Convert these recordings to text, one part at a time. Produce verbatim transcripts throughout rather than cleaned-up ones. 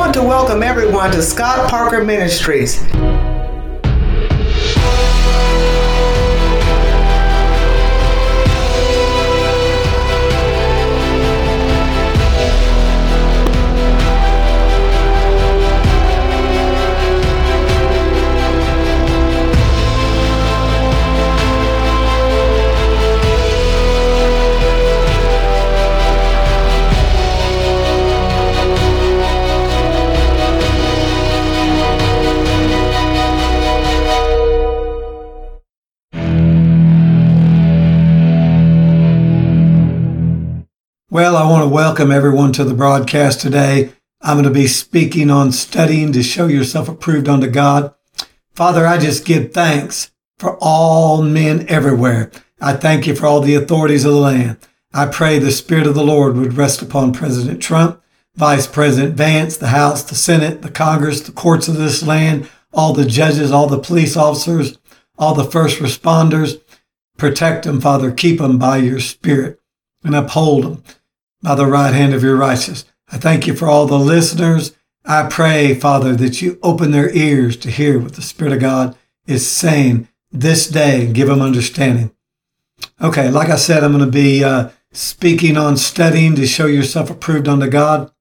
want to welcome everyone to Scott Parker Ministries. Well, I want to welcome everyone to the broadcast today. I'm going to be speaking on studying to show yourself approved unto God. Father, I just give thanks for all men everywhere. I thank you for all the authorities of the land. I pray the Spirit of the Lord would rest upon President Trump, Vice President Vance, the House, the Senate, the Congress, the courts of this land, all the judges, all the police officers, all the first responders. Protect them, Father. Keep them by your Spirit and uphold them by the right hand of your righteous. I thank you for all the listeners. I pray, Father, that you open their ears to hear what the Spirit of God is saying this day and give them understanding. Okay, like I said, I'm going to be uh, speaking on studying to show yourself approved unto God.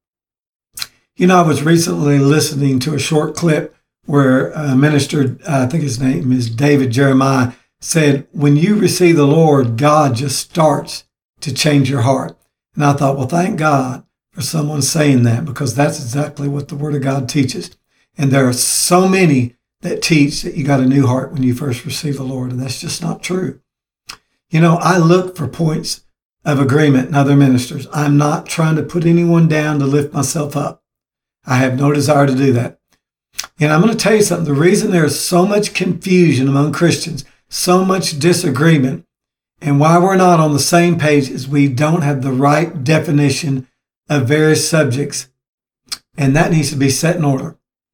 You know, I was recently listening to a short clip where a minister, uh, I think his name is David Jeremiah, said, when you receive the Lord, God just starts to change your heart. And I thought, well, thank God for someone saying that, because that's exactly what the Word of God teaches. And there are so many that teach that you got a new heart when you first receive the Lord, and that's just not true. You know, I look for points of agreement in other ministers. I'm not trying to put anyone down to lift myself up. I have no desire to do that. And I'm going to tell you something. The reason there is so much confusion among Christians, so much disagreement, and why we're not on the same page is we don't have the right definition of various subjects. And that needs to be set in order.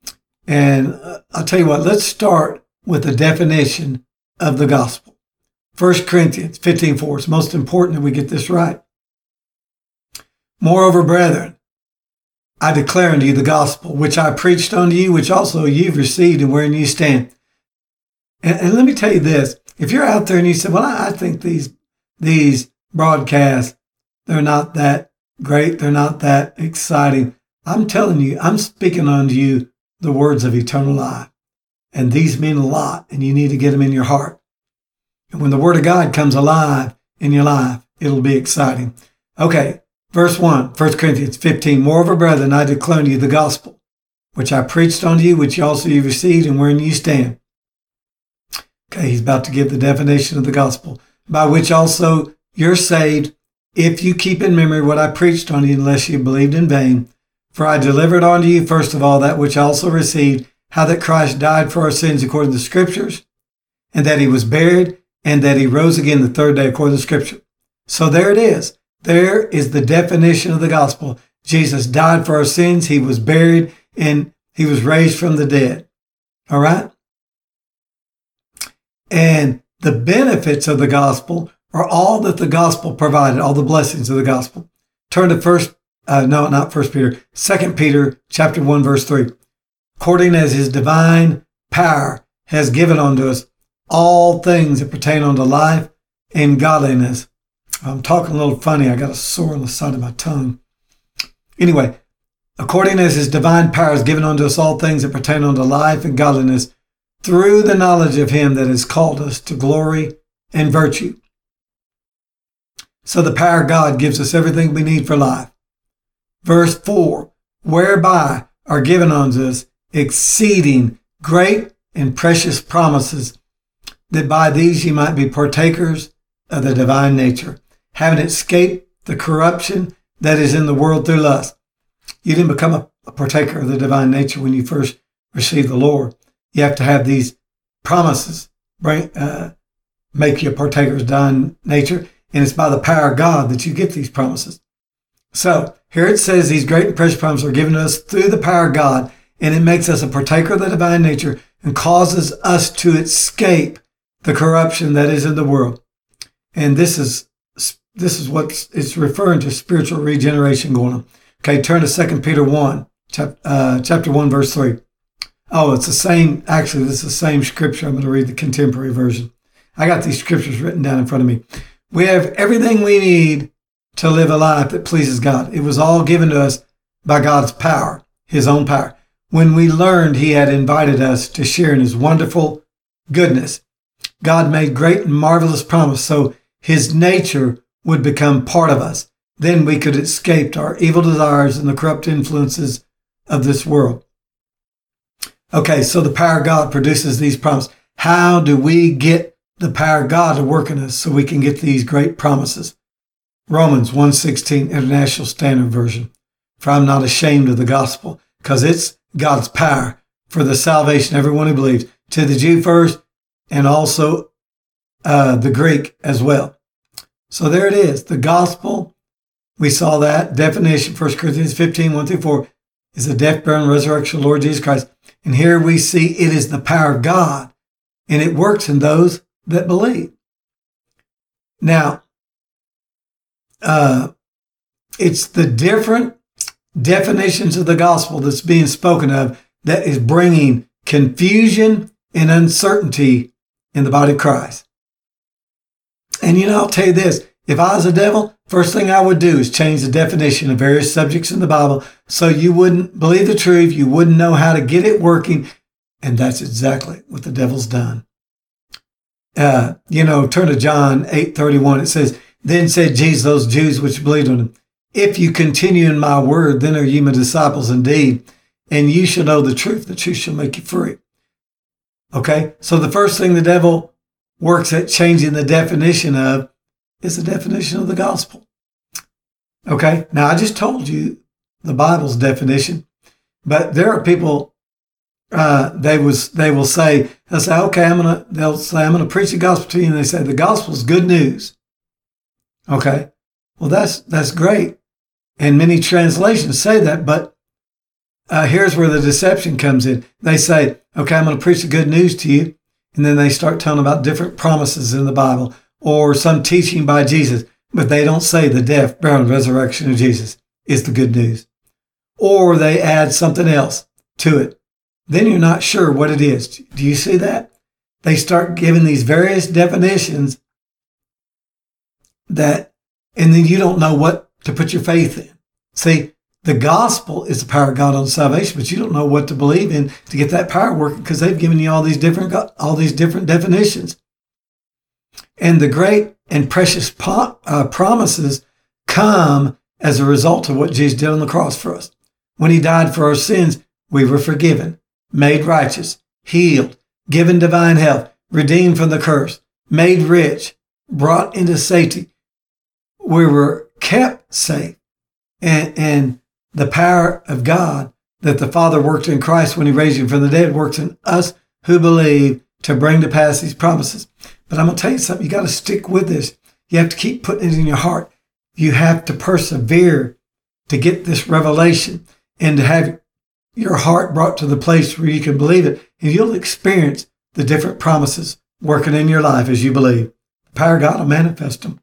And uh, I'll tell you what, let's start with the definition of the gospel. First Corinthians fifteen four. It's most important that we get this right. Moreover, brethren, I declare unto you the gospel, which I preached unto you, which also you've received and wherein you stand. And, and let me tell you this. If you're out there and you say, well, I think these these broadcasts, they're not that great, they're not that exciting. I'm telling you, I'm speaking unto you the words of eternal life. And these mean a lot, and you need to get them in your heart. And when the Word of God comes alive in your life, it'll be exciting. Okay, verse one, First Corinthians fifteen. Moreover, brethren, I declare unto you the gospel, which I preached unto you, which also you received, and wherein you stand. Okay, he's about to give the definition of the gospel, by which also you're saved, if you keep in memory what I preached unto you, unless you believed in vain. For I delivered unto you, first of all, that which I also received, how that Christ died for our sins according to the Scriptures, and that he was buried, and that he rose again the third day according to the Scripture. So there it is. There is the definition of the gospel. Jesus died for our sins, he was buried, and he was raised from the dead. All right? And the benefits of the gospel are all that the gospel provided, all the blessings of the gospel. Turn to first, uh, no, not First Peter, Second Peter chapter one, verse three. According as his divine power has given unto us all things that pertain unto life and godliness. I'm talking a little funny. I got a sore on the side of my tongue. Anyway, according as his divine power has given unto us all things that pertain unto life and godliness, through the knowledge of him that has called us to glory and virtue. So the power of God gives us everything we need for life. Verse four, whereby are given unto us exceeding great and precious promises, that by these ye might be partakers of the divine nature, having escaped the corruption that is in the world through lust. You didn't become a, a partaker of the divine nature when you first received the Lord. You have to have these promises bring, uh, make you a partaker of divine nature, and it's by the power of God that you get these promises. So here it says these great and precious promises are given to us through the power of God, and it makes us a partaker of the divine nature and causes us to escape the corruption that is in the world. And this is this is what it's referring to, spiritual regeneration going on. Okay, turn to Second Peter one, chap, uh, chapter one, verse three. Oh, it's the same. Actually, this is the same scripture. I'm going to read the contemporary version. I got these scriptures written down in front of me. We have everything we need to live a life that pleases God. It was all given to us by God's power, his own power. When we learned he had invited us to share in his wonderful goodness, God made great and marvelous promise so his nature would become part of us. Then we could escape our evil desires and the corrupt influences of this world. Okay, so the power of God produces these promises. How do we get the power of God to work in us so we can get these great promises? Romans one sixteen, International Standard Version. For I'm not ashamed of the gospel, because it's God's power for the salvation of everyone who believes, to the Jew first and also uh, the Greek as well. So there it is. The gospel, we saw that definition, First Corinthians fifteen, one through four, is the death, burial, and resurrection of the Lord Jesus Christ. And here we see it is the power of God, and it works in those that believe. Now, uh, it's the different definitions of the gospel that's being spoken of that is bringing confusion and uncertainty in the body of Christ. And you know, I'll tell you this, if I was a devil, first thing I would do is change the definition of various subjects in the Bible so you wouldn't believe the truth, you wouldn't know how to get it working, and that's exactly what the devil's done. Uh, you know, turn to John eight thirty-one. It says, Then said Jesus, those Jews which believed on him, If you continue in my word, then are ye my disciples indeed, and you shall know the truth. The truth shall make you free. Okay, so the first thing the devil works at changing the definition of is the definition of the gospel. Okay, now I just told you the Bible's definition, but there are people, uh, they was they will say, they'll say, okay, I'm gonna, they'll say, I'm gonna preach the gospel to you, and they say the gospel is good news. Okay, well that's that's great, and many translations say that, but uh, here's where the deception comes in. They say, okay, I'm gonna preach the good news to you, and then they start telling about different promises in the Bible or some teaching by Jesus, but they don't say the death, burial, and resurrection of Jesus is the good news. Or they add something else to it. Then you're not sure what it is. Do you see that? They start giving these various definitions that, and then you don't know what to put your faith in. See, the gospel is the power of God on salvation, but you don't know what to believe in to get that power working because they've given you all these different, all these different definitions. And the great and precious po- uh, promises come as a result of what Jesus did on the cross for us. When he died for our sins, we were forgiven, made righteous, healed, given divine health, redeemed from the curse, made rich, brought into safety. We were kept safe. And, and the power of God that the Father worked in Christ when he raised him from the dead works in us who believe to bring to pass these promises. But I'm going to tell you something. You got to stick with this. You have to keep putting it in your heart. You have to persevere to get this revelation and to have your heart brought to the place where you can believe it. And you'll experience the different promises working in your life as you believe. The power of God will manifest them.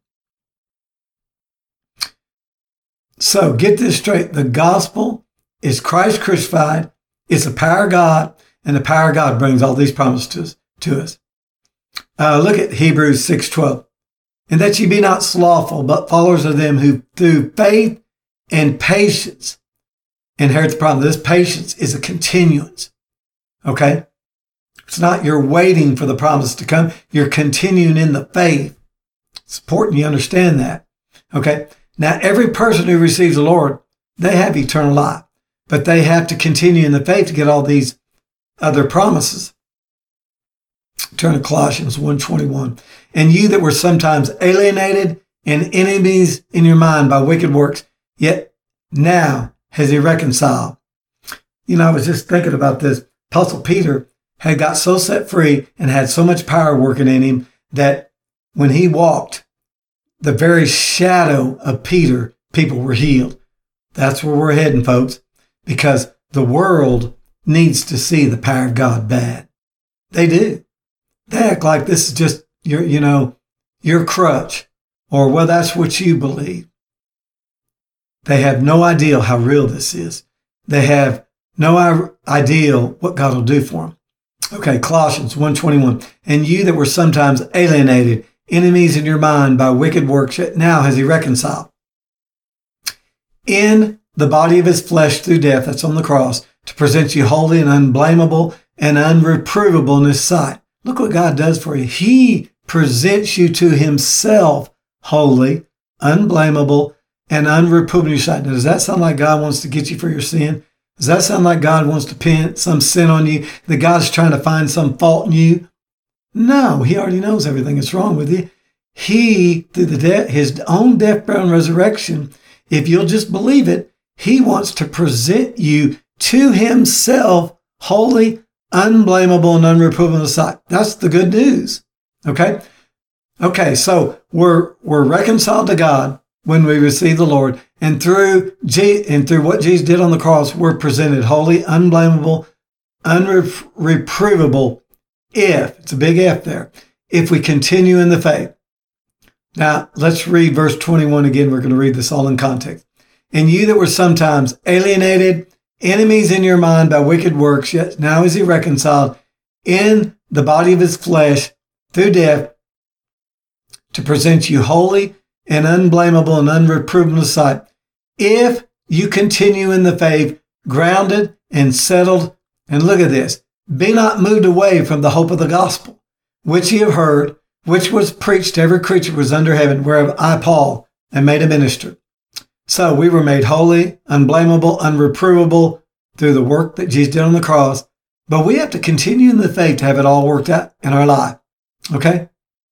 So get this straight. The gospel is Christ crucified. It's the power of God, and the power of God brings all these promises to us. To us. Uh, look at Hebrews six twelve. And that ye be not slothful, but followers of them who through faith and patience inherit the promise. This patience is a continuance. Okay? It's not you're waiting for the promise to come. You're continuing in the faith. It's important you understand that. Okay? Now, every person who receives the Lord, they have eternal life. But they have to continue in the faith to get all these other promises. Turn to Colossians one twenty-one. And you that were sometimes alienated and enemies in your mind by wicked works, yet now has he reconciled. You know, I was just thinking about this. Apostle Peter had got so set free and had so much power working in him that when he walked, the very shadow of Peter, people were healed. That's where we're heading, folks, because the world needs to see the power of God bad. They do. They act like this is just your, you know, your crutch, or well, that's what you believe. They have no idea how real this is. they have no idea what God will do for them. Okay, Colossians one twenty-one. And you that were sometimes alienated, enemies in your mind by wicked works, yet now has he reconciled in the body of his flesh through death, that's on the cross, to present you holy and unblameable and unreprovable in his sight. Look what God does for you. He presents you to himself holy, unblameable, and unreprovable in your sight. Now, does that sound like God wants to get you for your sin? Does that sound like God wants to pin some sin on you, that God's trying to find some fault in you? No, he already knows everything that's wrong with you. He, through the death, his own death, burial, and resurrection, if you'll just believe it, he wants to present you to himself holy, unblameable, and unreprovable in his sight. That's the good news. Okay? Okay, so we're we're reconciled to God when we receive the Lord, and through G, and through what Jesus did on the cross, we're presented holy, unblameable, unreprovable, if, it's a big if there, if we continue in the faith. Now, let's read verse twenty-one again. We're going to read this all in context. And you that were sometimes alienated, enemies in your mind by wicked works, yet now is he reconciled in the body of his flesh through death to present you holy and unblameable and unreprovable in his sight. If you continue in the faith, grounded and settled, and look at this, be not moved away from the hope of the gospel, which ye have heard, which was preached to every creature was under heaven, whereof I, Paul, am made a minister. So we were made holy, unblameable, unreprovable through the work that Jesus did on the cross. But we have to continue in the faith to have it all worked out in our life. Okay?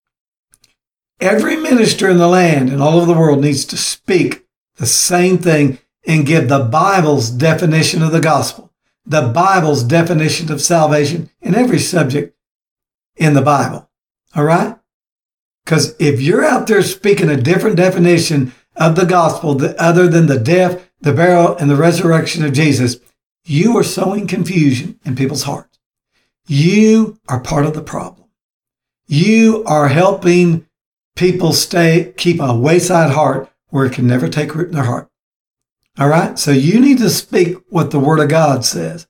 Every minister in the land and all over the world needs to speak the same thing and give the Bible's definition of the gospel, the Bible's definition of salvation in every subject in the Bible. All right? Because if you're out there speaking a different definition of the gospel that other than the death, the burial, and the resurrection of Jesus, you are sowing confusion in people's hearts. You are part of the problem. You are helping people stay, keep a wayside heart where it can never take root in their heart. All right? So you need to speak what the Word of God says.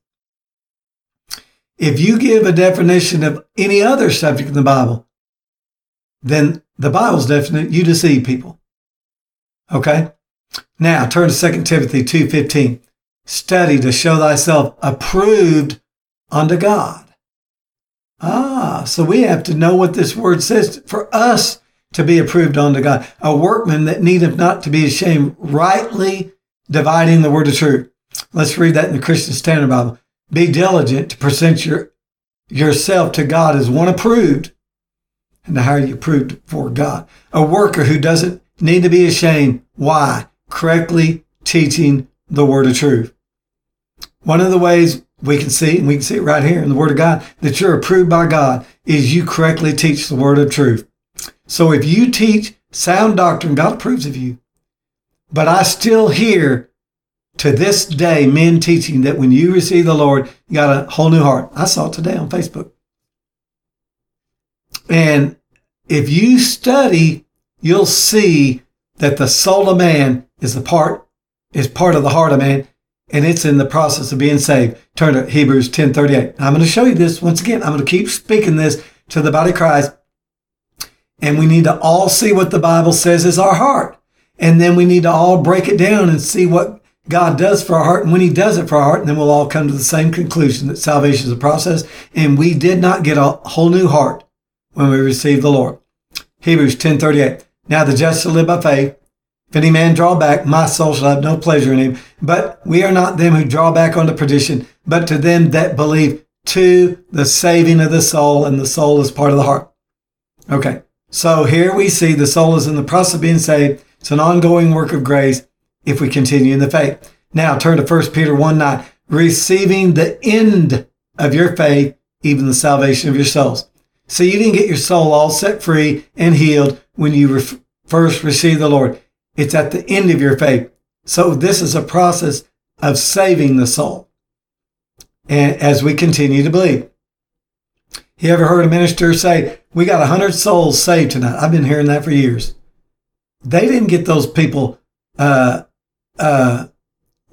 If you give a definition of any other subject in the Bible, then the Bible's definite, you deceive people. Okay? Now, turn to Second Timothy two fifteen. Study to show thyself approved unto God. Ah, so we have to know what this word says for us to be approved unto God. A workman that needeth not to be ashamed, rightly dividing the word of truth. Let's read that in the Christian Standard Bible. Be diligent to present your, yourself to God as one approved. And how are you approved for God? A worker who doesn't need to be ashamed. Why? Correctly teaching the word of truth. One of the ways we can see, and we can see it right here in the Word of God, that you're approved by God is you correctly teach the word of truth. So if you teach sound doctrine, God approves of you. But I still hear to this day men teaching that when you receive the Lord, you got a whole new heart. I saw it today on Facebook. And if you study, you'll see that the soul of man is the part, is part of the heart of man, and it's in the process of being saved. Turn to Hebrews ten thirty-eight. I'm going to show you this once again. I'm going to keep speaking this to the body of Christ. And we need to all see what the Bible says is our heart. And then we need to all break it down and see what God does for our heart. And when he does it for our heart, then we'll all come to the same conclusion that salvation is a process. And we did not get a whole new heart when we received the Lord. Hebrews ten thirty-eight. Now the just shall live by faith. If any man draw back, my soul shall have no pleasure in him. But we are not them who draw back unto perdition, but to them that believe to the saving of the soul, and the soul is part of the heart. Okay, so here we see the soul is in the process of being saved. It's an ongoing work of grace if we continue in the faith. Now turn to First Peter one nine. Receiving the end of your faith, even the salvation of your souls. So you didn't get your soul all set free and healed when you re- first received the Lord. It's at the end of your faith. So this is a process of saving the soul. And as we continue to believe. You ever heard a minister say, we got one hundred souls saved tonight? I've been hearing that for years. They didn't get those people uh, uh,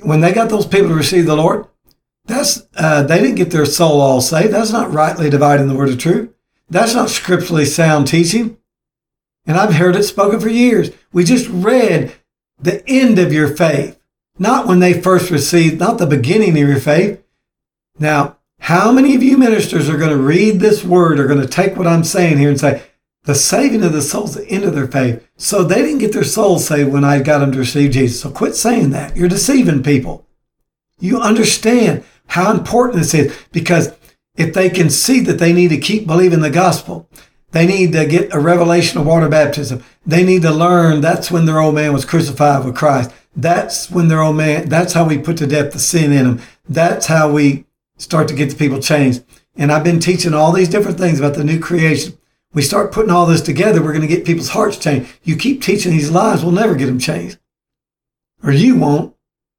when they got those people to receive the Lord, that's uh, they didn't get their soul all saved. That's not rightly dividing the word of truth. That's not scripturally sound teaching. And I've heard it spoken for years. We just read the end of your faith, not when they first received, not the beginning of your faith. Now, how many of you ministers are going to read this word, are going to take what I'm saying here and say, the saving of the soul is the end of their faith. So they didn't get their soul saved when I got them to receive Jesus. So quit saying that. You're deceiving people. You understand how important this is, because if they can see that they need to keep believing the gospel, they need to get a revelation of water baptism. They need to learn that's when their old man was crucified with Christ. That's when their old man, that's how we put to death the sin in them. That's how we start to get the people changed. And I've been teaching all these different things about the new creation. We start putting all this together, we're going to get people's hearts changed. You keep teaching these lies, we'll never get them changed. Or you won't.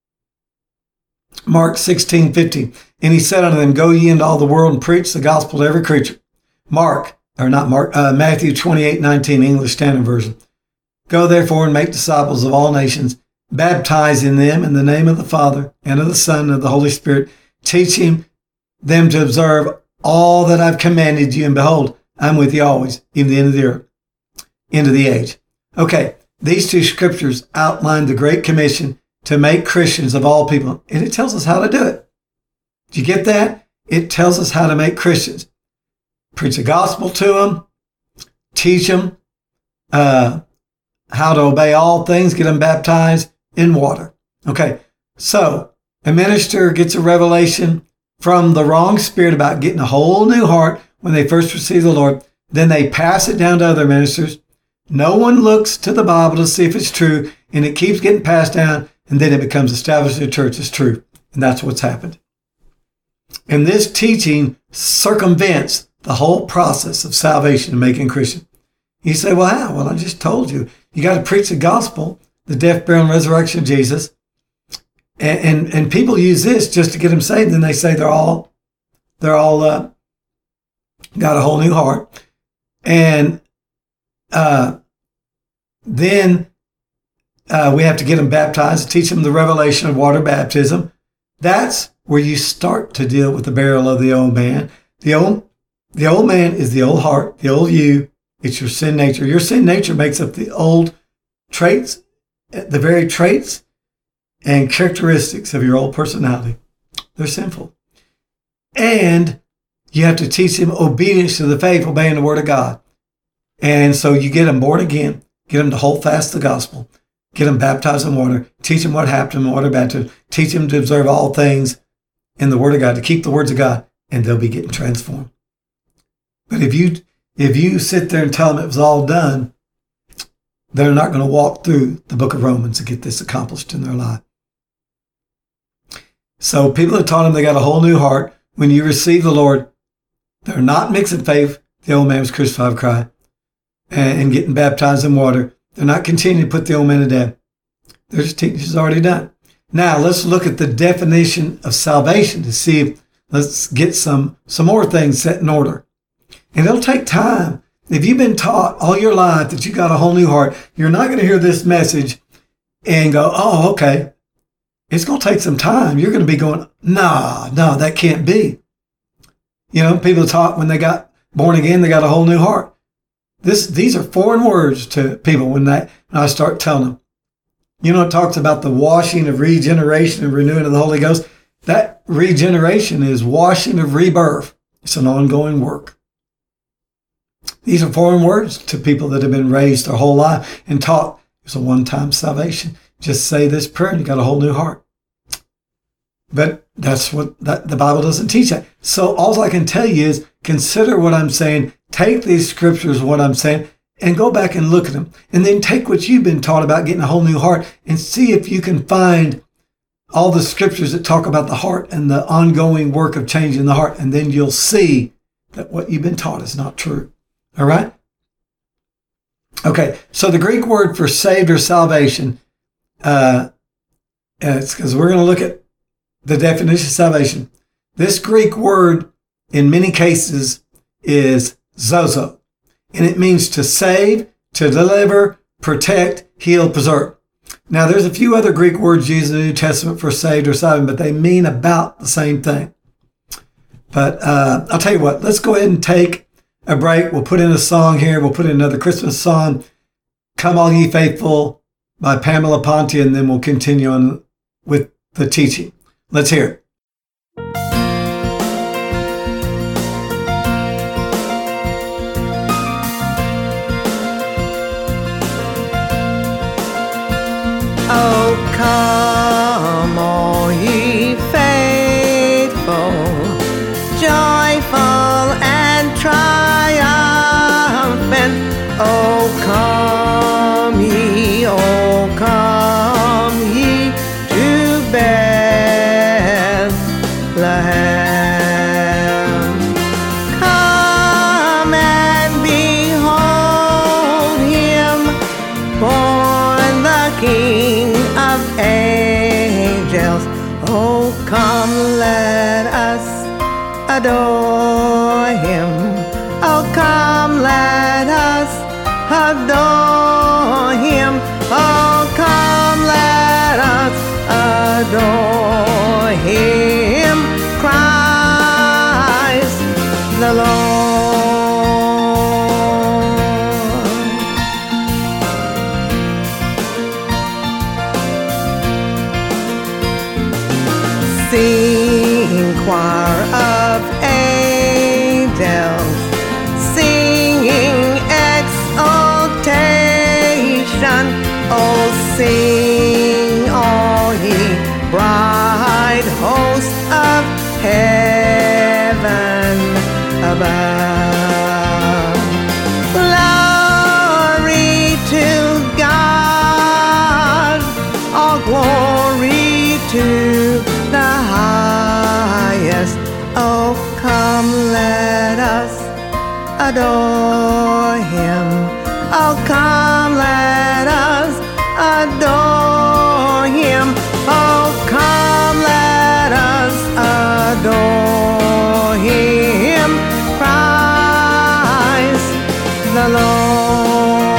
Mark sixteen fifteen. And he said unto them, go ye into all the world and preach the gospel to every creature. Mark, or not Mark, uh, Matthew twenty-eight nineteen, English Standard Version. Go therefore and make disciples of all nations, baptizing them in the name of the Father and of the Son and of the Holy Spirit, teaching them to observe all that I've commanded you. And behold, I'm with you always, even the end of the earth, end of the age. Okay, these two scriptures outline the Great Commission to make Christians of all people. And it tells us how to do it. Do you get that? It tells us how to make Christians. Preach the gospel to them, teach them uh, how to obey all things, get them baptized in water. Okay, so a minister gets a revelation from the wrong spirit about getting a whole new heart when they first receive the Lord. Then they pass it down to other ministers. No one looks to the Bible to see if it's true, and it keeps getting passed down, and then it becomes established in the church as true. And that's what's happened. And this teaching circumvents the whole process of salvation and making Christian. You say, well, how? Well, I just told you. You got to preach the gospel, the death, burial, and resurrection of Jesus. And, and, and people use this just to get them saved. Then they say they're all, they're all uh, got a whole new heart. And uh, then uh, we have to get them baptized, teach them the revelation of water baptism. That's where you start to deal with the burial of the old man. The old, the old man is the old heart, the old you. It's your sin nature. Your sin nature makes up the old traits, the very traits and characteristics of your old personality. They're sinful. And you have to teach them obedience to the faith, obeying the word of God. And so you get them born again, get them to hold fast the gospel, get them baptized in water, teach them what happened in water baptism, teach them to observe all things in the word of God, to keep the words of God, and they'll be getting transformed. But if you if you sit there and tell them it was all done, they're not going to walk through the book of Romans to get this accomplished in their life. So people have taught them they got a whole new heart. When you receive the Lord, they're not mixing faith. The old man was crucified with Christ and getting baptized in water. They're not continuing to put the old man to death. Their teaching is already done. Now let's look at the definition of salvation to see if, let's get some, some more things set in order. And it'll take time. If you've been taught all your life that you got a whole new heart, you're not going to hear this message and go, oh, okay. It's going to take some time. You're going to be going, nah, no, that can't be. You know, people taught when they got born again, they got a whole new heart. This, these are foreign words to people when, that, when I start telling them. You know, it talks about the washing of regeneration and renewing of the Holy Ghost. That regeneration is washing of rebirth. It's an ongoing work. These are foreign words to people that have been raised their whole life and taught it's a one-time salvation. Just say this prayer and you got a whole new heart. But that's what that, the Bible doesn't teach that. So all I can tell you is consider what I'm saying. Take these scriptures, what I'm saying, and go back and look at them. And then take what you've been taught about getting a whole new heart and see if you can find all the scriptures that talk about the heart and the ongoing work of changing the heart. And then you'll see that what you've been taught is not true. All right? Okay, so the Greek word for saved or salvation, uh, it's because we're going to look at the definition of salvation. This Greek word, in many cases, is zozo, and it means to save, to deliver, protect, heal, preserve. Now, there's a few other Greek words used in the New Testament for saved or saving, but they mean about the same thing. But uh, I'll tell you what, let's go ahead and take a break. We'll put in a song here. We'll put in another Christmas song, Come All Ye Faithful by Pamela Ponte, and then we'll continue on with the teaching. Let's hear it. Oh, come all ye faithful, joyful and triumphant. Oh, come ye, oh, come ye to Bethlehem. Come and behold him, born the King of angels. Oh, come, let us adore him. Oh, come, let us adore him. Oh, come, let us adore him. Christ the Lord. Sing, choir of angels, singing exaltation. Oh, sing all ye bright host of heaven above. Glory to God, all glory to the highest. Oh, come, let us adore him. Oh, come, let us adore him. Oh, come, let us adore him. Christ the Lord.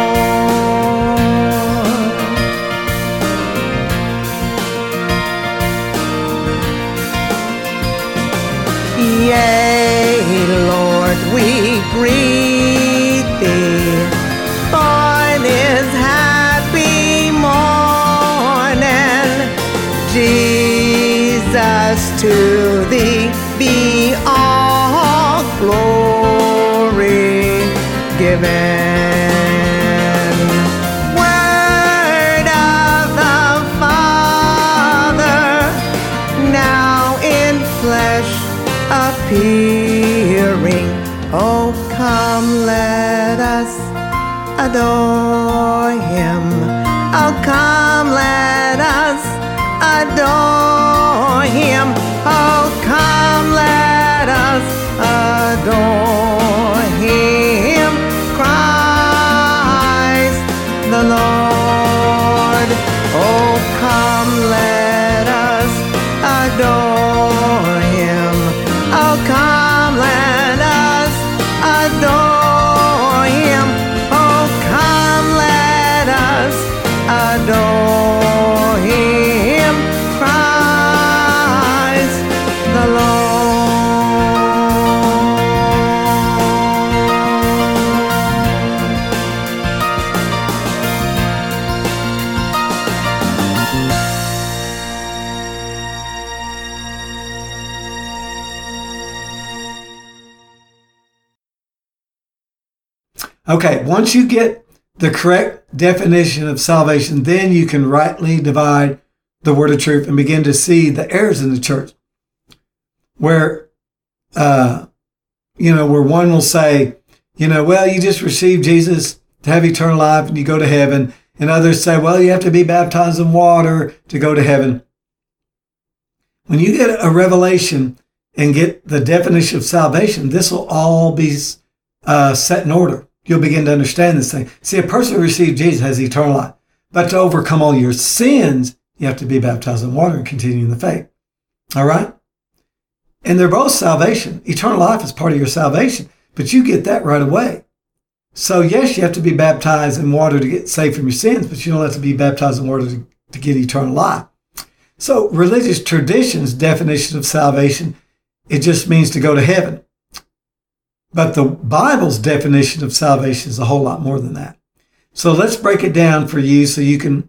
Yea, Lord, we greet thee for this happy morning. Jesus, to thee be all glory given. Word of the Father, now in flesh appearing. Oh, come, let us adore him. Oh, come, let us adore him. Oh, come, let us adore him. Christ the Lord. Oh, come, let us adore him. Oh, come, let us adore him. Oh, come, let us adore him. Christ the Lord. Okay, once you get the correct definition of salvation, then you can rightly divide the word of truth and begin to see the errors in the church. Where, uh, you know, where one will say, you know, well, you just receive Jesus to have eternal life and you go to heaven. And others say, well, you have to be baptized in water to go to heaven. When you get a revelation and get the definition of salvation, this will all be uh, set in order. You'll begin to understand this thing. See, a person who received Jesus has eternal life. But to overcome all your sins, you have to be baptized in water and continue in the faith. All right? And they're both salvation. Eternal life is part of your salvation. But you get that right away. So yes, you have to be baptized in water to get saved from your sins, but you don't have to be baptized in water to, to get eternal life. So religious tradition's definition of salvation, it just means to go to heaven. But the Bible's definition of salvation is a whole lot more than that. So let's break it down for you so you can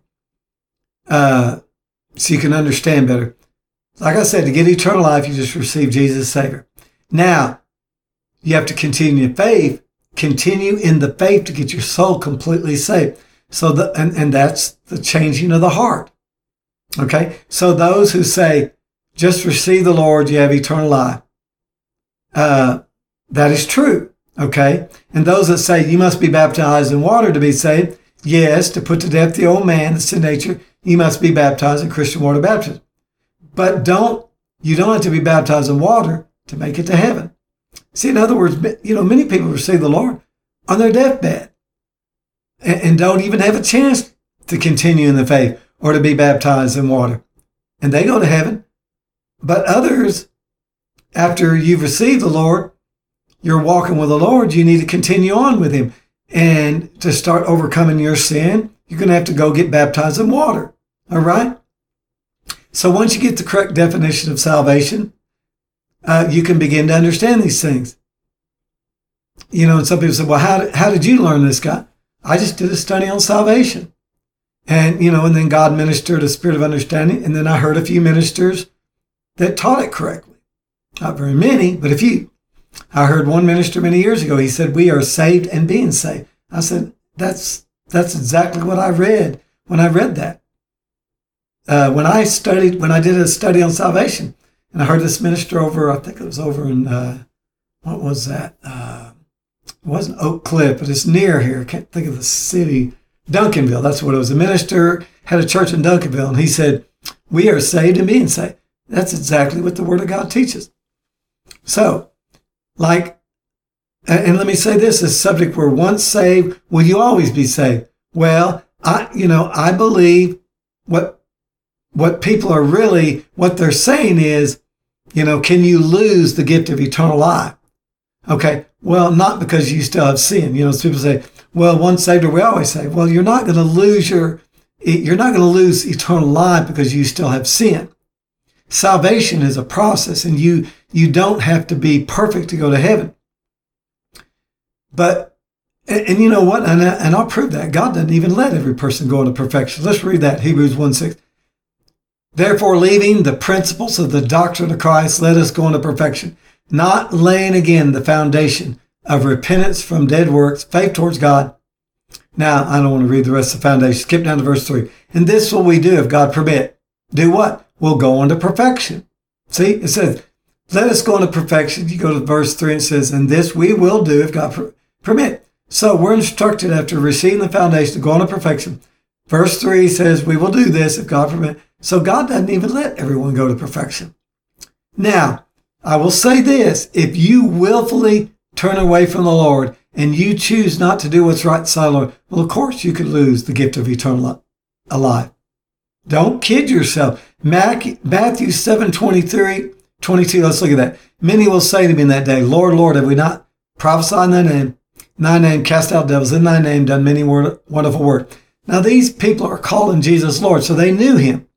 uh, so you can understand better. Like I said, to get eternal life, you just receive Jesus as Savior. Now, you have to continue in faith, continue in the faith to get your soul completely saved. So the and, and that's the changing of the heart. Okay? So those who say, just receive the Lord, you have eternal life. Uh, that is true. Okay? And those that say you must be baptized in water to be saved, yes, to put to death the old man, the sin nature, you must be baptized in Christian water baptism. But don't, you don't have to be baptized in water to make it to heaven. See, in other words, you know, many people receive the Lord on their deathbed and, and don't even have a chance to continue in the faith or to be baptized in water. And they go to heaven. But others, after you've received the Lord, you're walking with the Lord, you need to continue on with Him. And to start overcoming your sin, you're going to have to go get baptized in water. All right? So once you get the correct definition of salvation, uh, you can begin to understand these things. You know, and some people say, well, how did, how did you learn this, God? I just did a study on salvation. And, you know, and then God ministered a spirit of understanding. And then I heard a few ministers that taught it correctly. Not very many, but a few. I heard one minister many years ago. He said, we are saved and being saved. I said, that's that's exactly what I read when I read that. Uh, when I studied, when I did a study on salvation, and I heard this minister over, I think it was over in, uh, what was that? Uh, it wasn't Oak Cliff, but it's near here. I can't think of the city. Duncanville, that's what it was. A minister had a church in Duncanville, and he said, we are saved and being saved. That's exactly what the Word of God teaches. So, like, and let me say this, this subject, we're once saved, will you always be saved? Well, I, you know, I believe what, what people are really, what they're saying is, you know, can you lose the gift of eternal life? Okay. Well, not because you still have sin. You know, people say, well, once saved are we always saved. Well, you're not going to lose your, you're not going to lose eternal life because you still have sin. Salvation is a process, and you, you don't have to be perfect to go to heaven. But, and, and you know what? And, I, and I'll prove that. God doesn't even let every person go into perfection. Let's read that, Hebrews one six. Therefore, leaving the principles of the doctrine of Christ, let us go into perfection, not laying again the foundation of repentance from dead works, faith towards God. Now, I don't want to read the rest of the foundation. Skip down to verse three. And this will we do if God permit. Do what? We'll go into perfection. See, it says, let us go into perfection. You go to verse three and it says, and this we will do if God per- permit. So we're instructed after receiving the foundation to go into perfection. Verse three says, we will do this if God permit. So God doesn't even let everyone go to perfection. Now, I will say this, if you willfully turn away from the Lord and you choose not to do what's right beside the Lord, well, of course you could lose the gift of eternal life. Don't kid yourself. Matthew seven twenty-three, twenty-two, let's look at that. Many will say to me in that day, Lord, Lord, have we not prophesied in thy name, in thy name cast out devils, in thy name done many wonderful works. Now these people are calling Jesus Lord, so they knew him.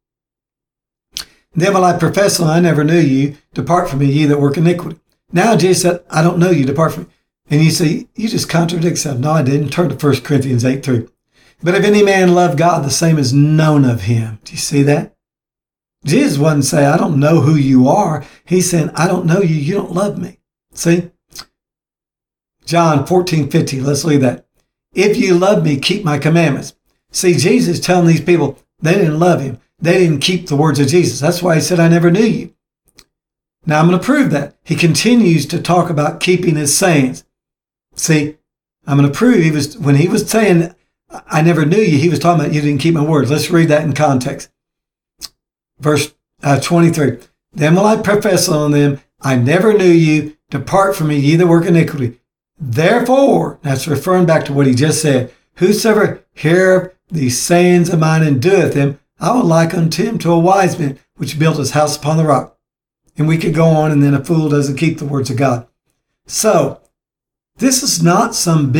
Then will I profess, I never knew you. Depart from me, ye that work iniquity. Now Jesus said, I don't know you. Depart from me. And you say, you just contradict yourself. No, I didn't. Turn to First Corinthians eight three. But if any man love God, the same is known of him. Do you see that? Jesus wasn't saying, I don't know who you are. He's saying, I don't know you. You don't love me. See? John fourteen fifty. Let's leave that. If you love me, keep my commandments. See, Jesus is telling these people they didn't love him. They didn't keep the words of Jesus. That's why he said, I never knew you. Now I'm going to prove that. He continues to talk about keeping his sayings. See, I'm going to prove he was, when he was saying, I never knew you, he was talking about you didn't keep my words. Let's read that in context. Verse uh, twenty-three. Then will I profess on them, I never knew you. Depart from me, ye that work iniquity. Therefore, that's referring back to what he just said, whosoever heareth these sayings of mine and doeth them, I will liken unto him to a wise man, which built his house upon the rock. And we could go on, and then a fool doesn't keep the words of God. So, this is not some big,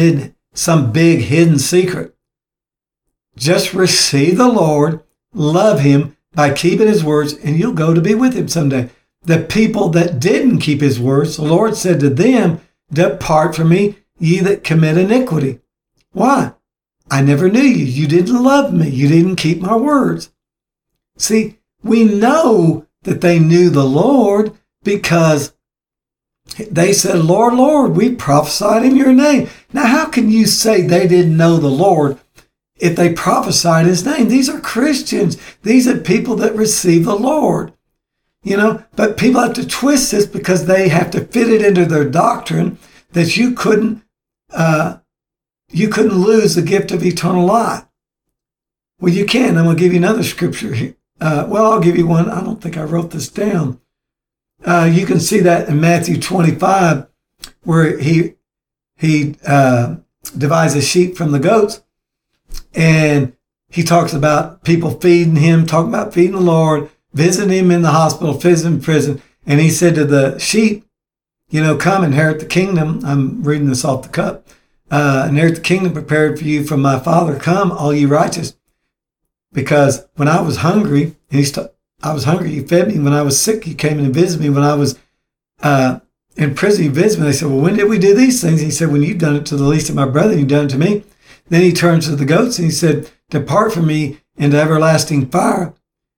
some big hidden secret. Just receive the Lord, love him by keeping his words, and you'll go to be with him someday. The people that didn't keep his words, the Lord said to them, depart from me, ye that commit iniquity. Why? I never knew you. You didn't love me. You didn't keep my words. See, we know that they knew the Lord because they said, Lord, Lord, we prophesied in your name. Now, how can you say they didn't know the Lord if they prophesied his name? These are Christians. These are people that receive the Lord. You know, but people have to twist this because they have to fit it into their doctrine that you couldn't, uh, you couldn't lose the gift of eternal life. Well, you can. I'm going to give you another scripture here. Uh, well, I'll give you one. I don't think I wrote this down. Uh, you can see that in Matthew twenty-five, where he he uh, divides the sheep from the goats, and he talks about people feeding him, talking about feeding the Lord, visiting him in the hospital, visiting in prison, and he said to the sheep, you know, come inherit the kingdom. I'm reading this off the cup. Uh, inherit the kingdom prepared for you from my Father. Come, all you righteous. Because when I was hungry, and he st- I was hungry, you fed me. When I was sick, you came in and visited me. When I was uh, in prison, you visited me. They said, well, when did we do these things? He said, when you've done it to the least of my brethren, you've done it to me. Then he turned to the goats and he said, depart from me into everlasting fire.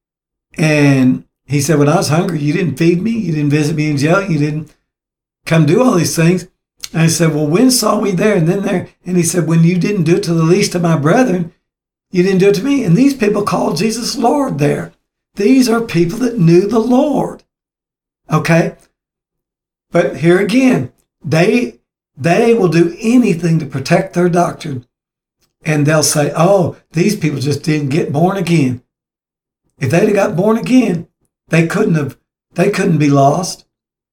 And he said, when I was hungry, you didn't feed me. You didn't visit me in jail. You didn't come do all these things. And I said, well, when saw we there and then there? And he said, when you didn't do it to the least of my brethren, you didn't do it to me. And these people called Jesus Lord there. These are people that knew the Lord. Okay? But here again, they, they will do anything to protect their doctrine. And they'll say, oh, these people just didn't get born again. If they'd have got born again, they couldn't have, they couldn't be lost.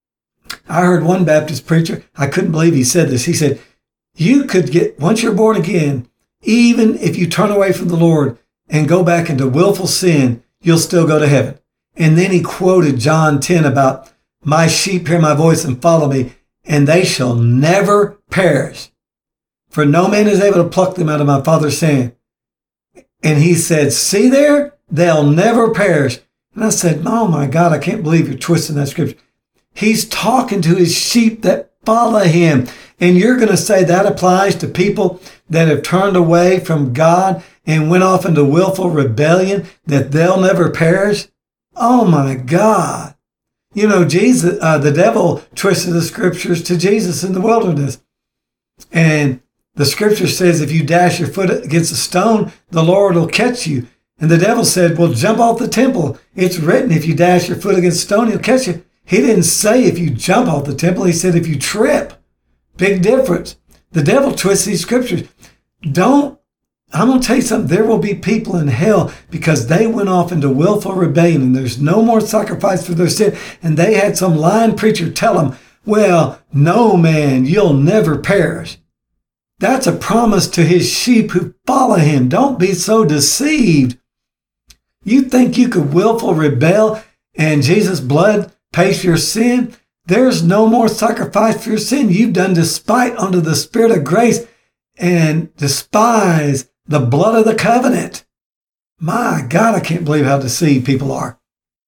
I heard one Baptist preacher, I couldn't believe he said this. He said, you could get, once you're born again, even if you turn away from the Lord and go back into willful sin, you'll still go to heaven. And then he quoted John ten about, my sheep hear my voice and follow me, and they shall never perish. For no man is able to pluck them out of my Father's hand. And he said, see there, they'll never perish. And I said, oh my God, I can't believe you're twisting that scripture. He's talking to his sheep that follow him. And you're going to say that applies to people that have turned away from God and went off into willful rebellion, that they'll never perish? Oh my God. You know, Jesus, uh, the devil twisted the scriptures to Jesus in the wilderness. And the scripture says, if you dash your foot against a stone, the Lord will catch you. And the devil said, well, jump off the temple. It's written, if you dash your foot against a stone, he'll catch you. He didn't say if you jump off the temple. He said if you trip. Big difference. The devil twists these scriptures. Don't, I'm going to tell you something. There will be people in hell because they went off into willful rebellion and there's no more sacrifice for their sin. And they had some lying preacher tell them, well, no man, you'll never perish. That's a promise to his sheep who follow him. Don't be so deceived. You think you could willful rebel and Jesus' blood pays for your sin? There's no more sacrifice for your sin. You've done despite unto the Spirit of grace and despise the blood of the covenant. My God, I can't believe how deceived people are.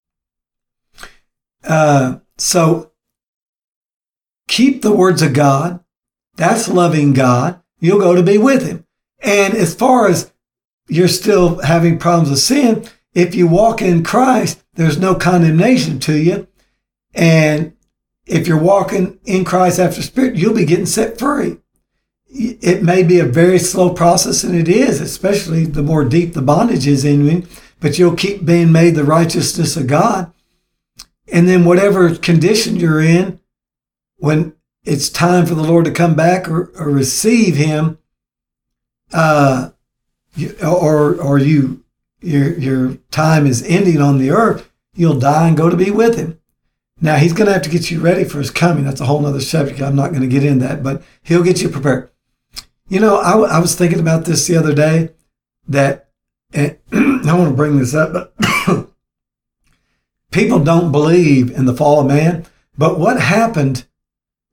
Uh, so keep the words of God. That's loving God. You'll go to be with him. And as far as you're still having problems with sin, if you walk in Christ, there's no condemnation to you. And if you're walking in Christ after Spirit, you'll be getting set free. It may be a very slow process, and it is, especially the more deep the bondage is in you, but you'll keep being made the righteousness of God. And then whatever condition you're in, when it's time for the Lord to come back or, or receive him, uh, or or you your your time is ending on the earth, you'll die and go to be with him. Now, he's going to have to get you ready for his coming. That's a whole other subject. I'm not going to get into that, but he'll get you prepared. You know, I, I was thinking about this the other day that, and I want to bring this up, but people don't believe in the fall of man. But what happened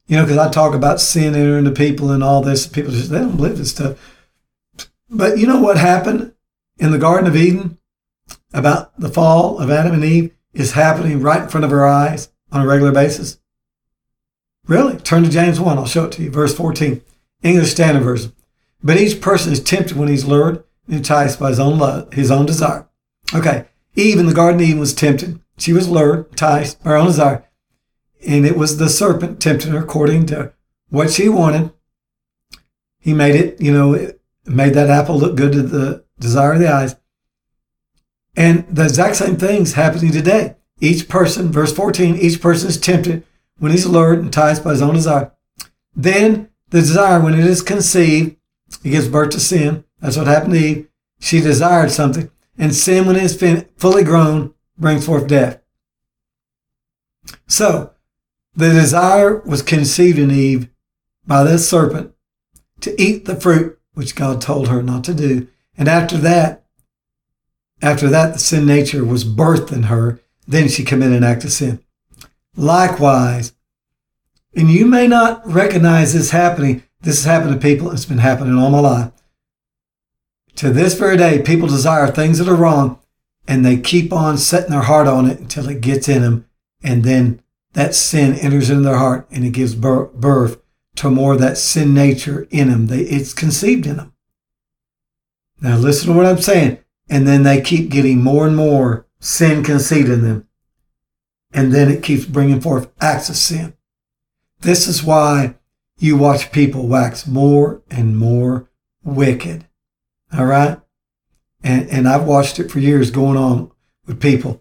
You know, because I talk about sin entering the people and all this. People just, they don't believe this stuff. But you know what happened in the Garden of Eden about the fall of Adam and Eve is happening right in front of our eyes on a regular basis? Really? Turn to James one. I'll show it to you. Verse fourteen. English Standard Version. But each person is tempted when he's lured and enticed by his own love, his own desire. Okay. Eve in the Garden of Eden was tempted. She was lured, enticed by her own desire. And it was the serpent tempting her according to what she wanted. He made it, you know, it made that apple look good to the desire of the eyes. And the exact same thing's happening today. Each person, verse fourteen, each person is tempted when he's lured, enticed by his own desire. Then the desire, when it is conceived, it gives birth to sin. That's what happened to Eve. She desired something. And sin, when it is fin- fully grown, brings forth death. So, the desire was conceived in Eve by this serpent to eat the fruit, which God told her not to do. And after that, after that, the sin nature was birthed in her. Then she committed an act of sin. Likewise, and you may not recognize this happening. This has happened to people. It's been happening all my life. To this very day, people desire things that are wrong, and they keep on setting their heart on it until it gets in them, and then that sin enters into their heart, and it gives birth to more of that sin nature in them. They, it's conceived in them. Now listen to what I'm saying. And then they keep getting more and more sin conceived in them. And then it keeps bringing forth acts of sin. This is why you watch people wax more and more wicked. All right? And, and I've watched it for years going on with people.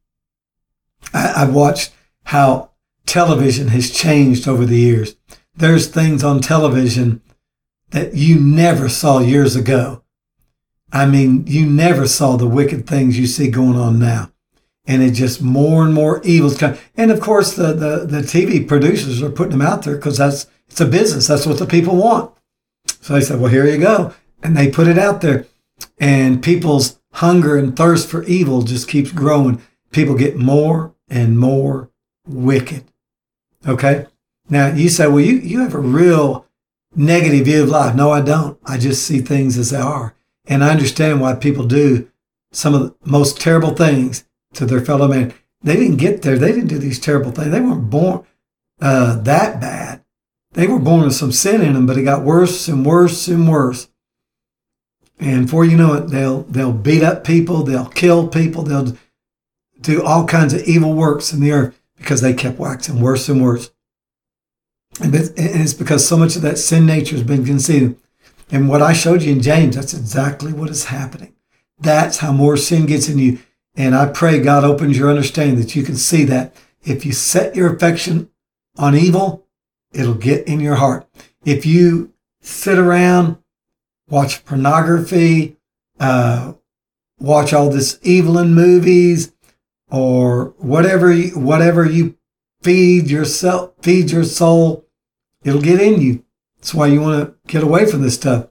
I, I've watched how television has changed over the years. There's things on television that you never saw years ago. I mean, you never saw the wicked things you see going on now. And it just more and more evil's coming. And of course, the, the, the T V producers are putting them out there because that's, it's a business. That's what the people want. So they said, well, here you go. And they put it out there. And people's hunger and thirst for evil just keeps growing. People get more and more wicked. Okay? Now, you say, well, you, you have a real negative view of life. No, I don't. I just see things as they are. And I understand why people do some of the most terrible things to their fellow man. They didn't get there. They didn't do these terrible things. They weren't born uh, that bad. They were born with some sin in them, but it got worse and worse and worse. And before you know it, they'll they'll beat up people. They'll kill people. They'll do all kinds of evil works in the earth because they kept waxing worse and worse. And it's because so much of that sin nature has been conceived. And what I showed you in James, that's exactly what is happening. That's how more sin gets in you. And I pray God opens your understanding that you can see that. If you set your affection on evil, it'll get in your heart. If you sit around, watch pornography, uh, watch all this evil in movies, or whatever you, whatever you feed yourself, feed your soul, it'll get in you. That's why you want to get away from this stuff.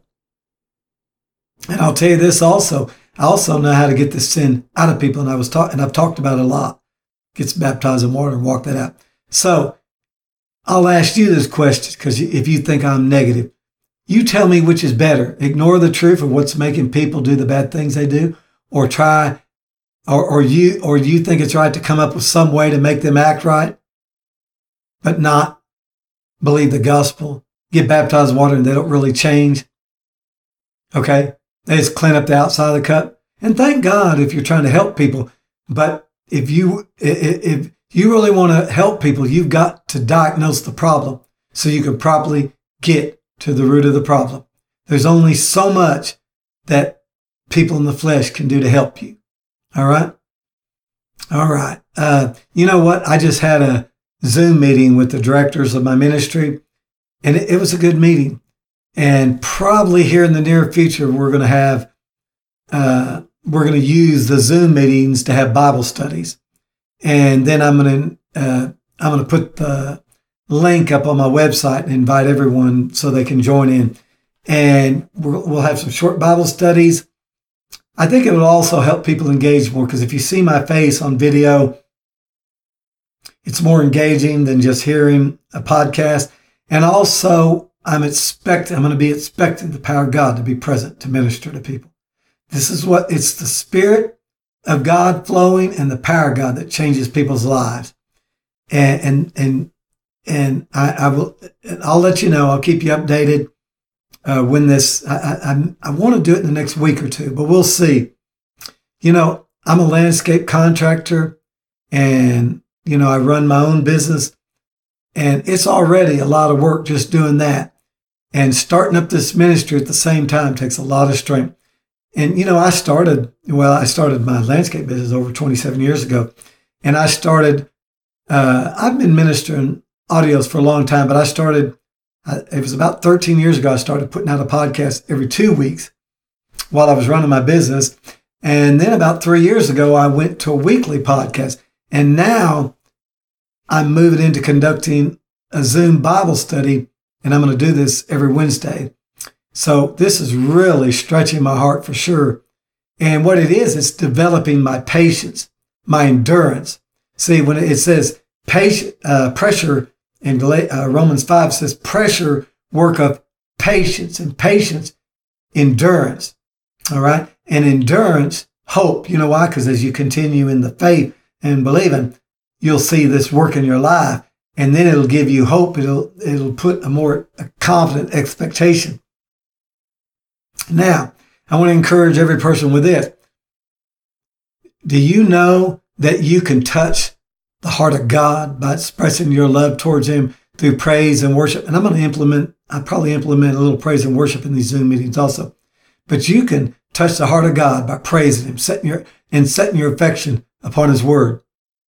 And I'll tell you this also. I also know how to get this sin out of people, and I was talking, and I've talked about it a lot. Gets baptized in water and walk that out. So I'll ask you this question, because if you think I'm negative, you tell me which is better: ignore the truth of what's making people do the bad things they do, or try, or or you or you think it's right to come up with some way to make them act right, but not believe the gospel. Get baptized in water and they don't really change. Okay? They just clean up the outside of the cup. And thank God if you're trying to help people. But if you if you really want to help people, you've got to diagnose the problem so you can properly get to the root of the problem. There's only so much that people in the flesh can do to help you. All right? All right. Uh, you know what? I just had a Zoom meeting with the directors of my ministry. And it, it was a good meeting. And probably here in the near future, we're going to have, uh, we're going to use the Zoom meetings to have Bible studies. And then I'm going to, uh, I'm going to put the link up on my website and invite everyone so they can join in. And we'll, we'll have some short Bible studies. I think it will also help people engage more, because if you see my face on video, It's more engaging than just hearing a podcast. And also, I'm expecting, I'm going to be expecting the power of God to be present to minister to people. This is what, it's the Spirit of God flowing and the power of God that changes people's lives. And, and, and, and I, I will, I'll let you know, I'll keep you updated, uh, when this, I, I, I want to do it in the next week or two, but we'll see. You know, I'm a landscape contractor and, you know, I run my own business and it's already a lot of work just doing that. And starting up this ministry at the same time takes a lot of strength. And, you know, I started, well, I started my landscape business over twenty-seven years ago. And I started, uh, I've been ministering audios for a long time, but I started, uh, it was about thirteen years ago, I started putting out a podcast every two weeks while I was running my business. And then about three years ago, I went to a weekly podcast. And now I'm moving into conducting a Zoom Bible study, and I'm going to do this every Wednesday. So this is really stretching my heart for sure. And what it is, it's developing my patience, my endurance. See, when it says patient, uh, pressure in uh, Romans five says pressure, work of patience, and patience, endurance. All right. And endurance, hope. You know why? Because as you continue in the faith and believing, you'll see this work in your life, and then it'll give you hope. It'll, it'll put a more a confident expectation. Now, I want to encourage every person with this. Do you know that you can touch the heart of God by expressing your love towards Him through praise and worship? And I'm going to implement, I probably implement a little praise and worship in these Zoom meetings also. But you can touch the heart of God by praising Him, setting your, and setting your affection upon His Word.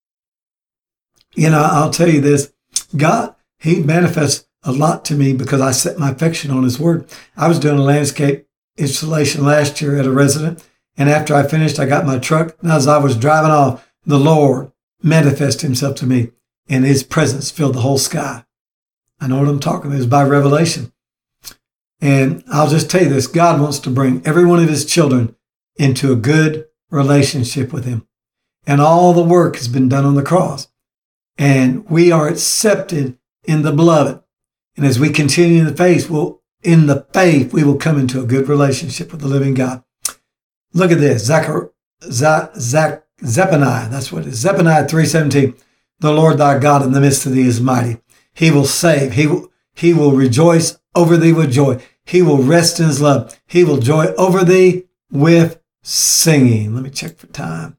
You know, I'll tell you this, God, He manifests a lot to me because I set my affection on His Word. I was doing a landscape installation last year at a resident, and after I finished, I got my truck, and as I was driving off, the Lord manifested Himself to me, and His presence filled the whole sky. I know what I'm talking about. It was by revelation. And I'll just tell you this, God wants to bring every one of His children into a good relationship with Him. And all the work has been done on the cross. And we are accepted in the beloved. And as we continue in the faith, we'll, in the faith, we will come into a good relationship with the living God. Look at this, Zachar, Zach, Zach, Zephaniah, that's what it is. Zephaniah three seventeen. The Lord thy God in the midst of thee is mighty. He will save. He will, he will rejoice over thee with joy. He will rest in His love. He will joy over thee with singing. Let me check for time.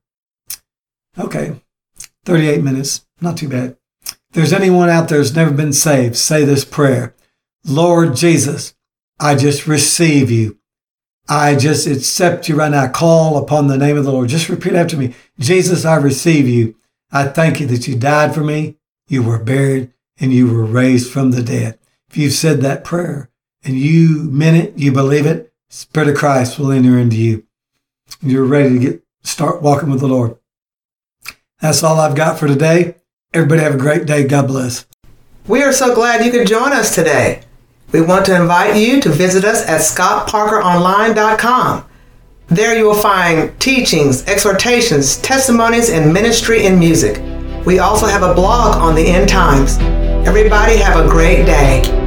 Okay, thirty-eight minutes. Not too bad. If there's anyone out there who's never been saved, say this prayer. Lord Jesus, I just receive you. I just accept you right now. I call upon the name of the Lord. Just repeat after me. Jesus, I receive you. I thank you that you died for me, you were buried, and you were raised from the dead. If you've said that prayer and you meant it, you believe it, Spirit of Christ will enter into you. You're ready to get start walking with the Lord. That's all I've got for today. Everybody have a great day. God bless. We are so glad you could join us today. We want to invite you to visit us at scott parker online dot com. There you will find teachings, exhortations, testimonies, and ministry in music. We also have a blog on the end times. Everybody have a great day.